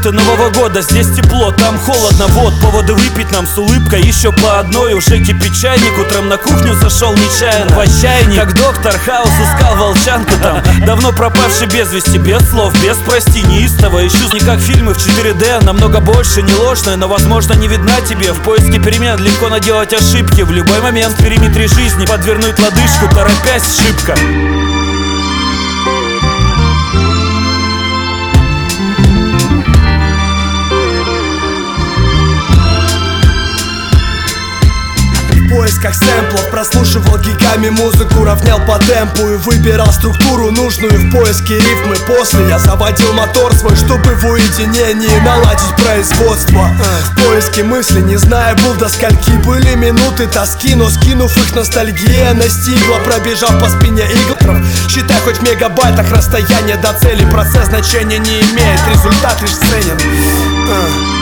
ноты Нового года. Здесь тепло, там холодно, вот поводы выпить нам с улыбкой еще по одной. Уже кипит чайник, утром на кухню зашел нечаянно в отчаянии, как доктор Хаус искал волчанку там, давно пропавший без вести, без слов, без прости, неистово ищу. Не как фильмы в 4D, намного больше, не ложное, но возможно не видна тебе. В поиске перемен легко наделать ошибки, в любой момент в периметре жизни подвернуть лодыжку, торопясь шибко. В поисках сэмплов прослушивал гигами музыку, равнял по темпу и выбирал структуру нужную в поиске рифмы. После я заводил мотор свой, чтобы в уединении наладить производство. В поиске мысли, не зная, был до скольки были минуты тоски, но скинув их, ностальгия настигла, пробежав по спине игл. Считай хоть в мегабайтах расстояние до цели, процесс значения не имеет, результат лишь ценен.